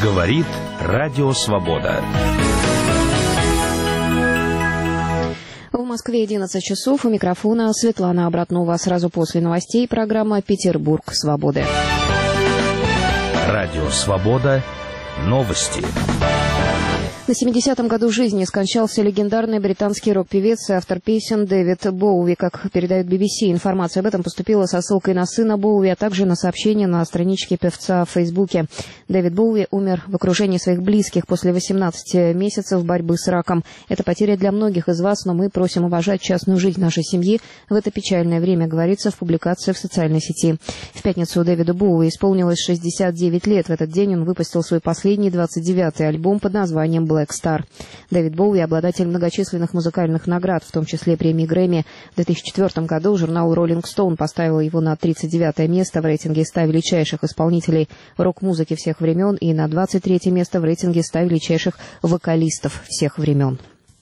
Говорит Радио Свобода. В Москве 11 часов. У микрофона Светлана Обратнова. Сразу после новостей программа «Петербург свободы». Радио Свобода. Новости. На 70-м году жизни скончался легендарный британский рок-певец и автор песен Дэвид Боуи. Как передает BBC, информация об этом поступила со ссылкой на сына Боуи, а также на сообщение на страничке певца в Фейсбуке. Дэвид Боуи умер в окружении своих близких после 18 месяцев борьбы с раком. Это потеря для многих из вас, но мы просим уважать частную жизнь нашей семьи в это печальное время, говорится в публикации в социальной сети. В пятницу Дэвиду Боуи исполнилось 69 лет. В этот день он выпустил свой последний 29-й альбом под названием Black Star. Дэвид Боуи — обладатель многочисленных музыкальных наград, в том числе премии Грэмми. В 2004 году журнал Rolling Stone поставил его на 39 место в рейтинге 100 величайших исполнителей рок-музыки всех времен и на 23 место в рейтинге 100 величайших вокалистов всех времен.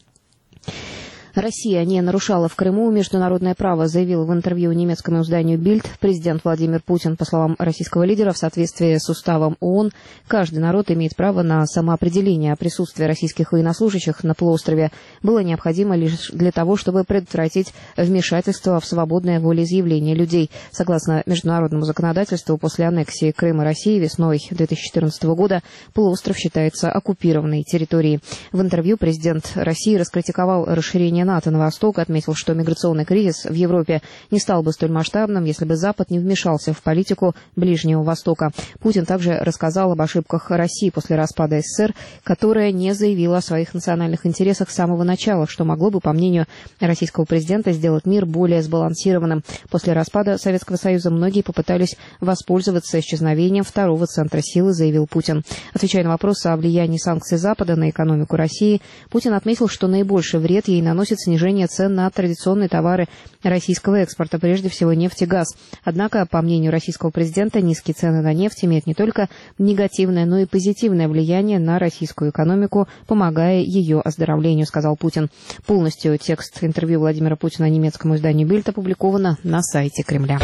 Россия не нарушала в Крыму международное право, заявил в интервью немецкому изданию «Бильд» президент Владимир Путин. По словам российского лидера, в соответствии с уставом ООН, каждый народ имеет право на самоопределение, а присутствие российских военнослужащих на полуострове было необходимо лишь для того, чтобы предотвратить вмешательство в свободное волеизъявление людей. Согласно международному законодательству, после аннексии Крыма России весной 2014 года полуостров считается оккупированной территорией. В интервью президент России раскритиковал расширение НАТО на восток, отметил, что миграционный кризис в Европе не стал бы столь масштабным, если бы Запад не вмешался в политику Ближнего Востока. Путин также рассказал об ошибках России после распада СССР, которая не заявила о своих национальных интересах с самого начала, что могло бы, по мнению российского президента, сделать мир более сбалансированным. После распада Советского Союза многие попытались воспользоваться исчезновением второго центра силы, заявил Путин. Отвечая на вопрос о влиянии санкций Запада на экономику России, Путин отметил, что наибольший вред ей наносит снижение цен на традиционные товары российского экспорта, прежде всего нефть и газ. Однако, по мнению российского президента, низкие цены на нефть имеют не только негативное, но и позитивное влияние на российскую экономику, помогая ее оздоровлению, сказал Путин. Полностью текст интервью Владимира Путина немецкому изданию «Бильд» опубликовано на сайте Кремля.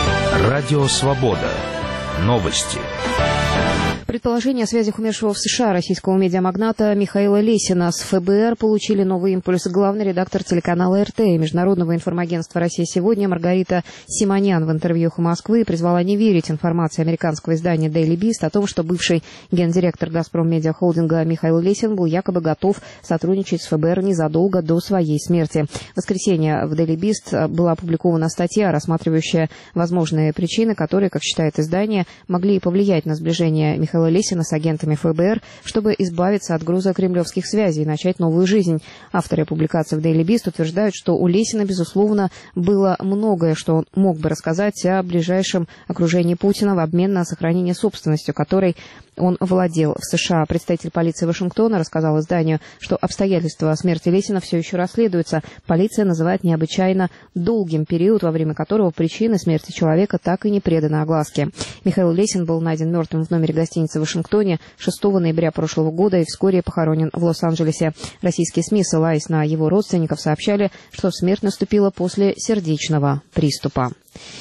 Радио Свобода. Новости. Предположения о связях умершего в США российского медиамагната Михаила Лесина с ФБР получили новый импульс. Главный редактор телеканала РТ и Международного информагентства «Россия сегодня» Маргарита Симонян в интервью «Эхо Москвы» призвала не верить информации американского издания Daily Beast о том, что бывший гендиректор «Газпром Медиа Холдинга» Михаил Лесин был якобы готов сотрудничать с ФБР незадолго до своей смерти. В воскресенье в Daily Beast была опубликована статья, рассматривающая возможные причины, которые, как считает издание, могли повлиять на сближение Михаила Лесина с агентами ФБР, чтобы избавиться от груза кремлевских связей и начать новую жизнь. Авторы публикации в Daily Beast утверждают, что у Лесина, безусловно, было многое, что он мог бы рассказать о ближайшем окружении Путина в обмен на сохранение собственностью, которой он владел в США. Представитель полиции Вашингтона рассказал изданию, что обстоятельства смерти Лесина все еще расследуются. Полиция называет необычайно долгим период, во время которого причины смерти человека так и не преданы огласке. Михаил Лесин был найден мертвым в номере гостиницы в Вашингтоне 6 ноября прошлого года и вскоре похоронен в Лос-Анджелесе. Российские СМИ, ссылаясь на его родственников, сообщали, что смерть наступила после сердечного приступа.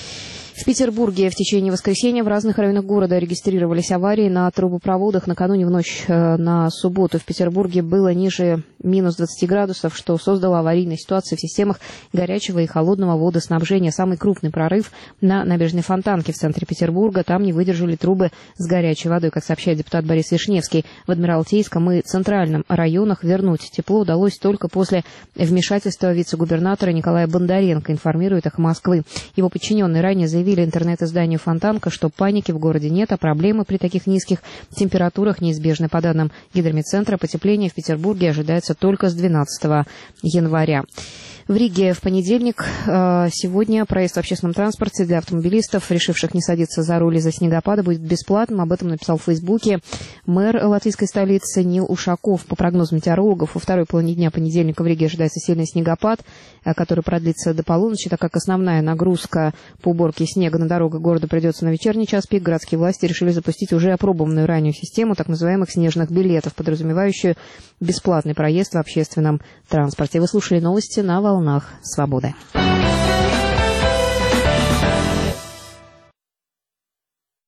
В Петербурге в течение воскресенья в разных районах города регистрировались аварии на трубопроводах. Накануне в ночь на субботу в Петербурге было ниже минус 20 градусов, что создало аварийную ситуацию в системах горячего и холодного водоснабжения. Самый крупный прорыв на набережной Фонтанки в центре Петербурга. Там не выдержали трубы с горячей водой, как сообщает депутат Борис Вишневский. В Адмиралтейском и Центральном районах вернуть тепло удалось только после вмешательства вице-губернатора Николая Бондаренко, информирует «Эхо Москвы». Его подчиненные ранее заявили интернет-изданию «Фонтанка», что паники в городе нет, а проблемы при таких низких температурах неизбежны. По данным Гидромедцентра, потепление в Петербурге ожидается только с 12 января. В Риге в понедельник сегодня проезд в общественном транспорте для автомобилистов, решивших не садиться за руль из-за снегопада, будет бесплатным. Об этом написал в Фейсбуке мэр латвийской столицы Нил Ушаков. По прогнозу метеорологов, во второй половине дня понедельника в Риге ожидается сильный снегопад, который продлится до полуночи, так как основная нагрузка по уборке снега на дорогах города придется на вечерний час пик. Городские власти решили запустить уже опробованную ранее систему так называемых снежных билетов, подразумевающую бесплатный проезд в общественном транспорте. Вы слушали новости на волнах «Свободы».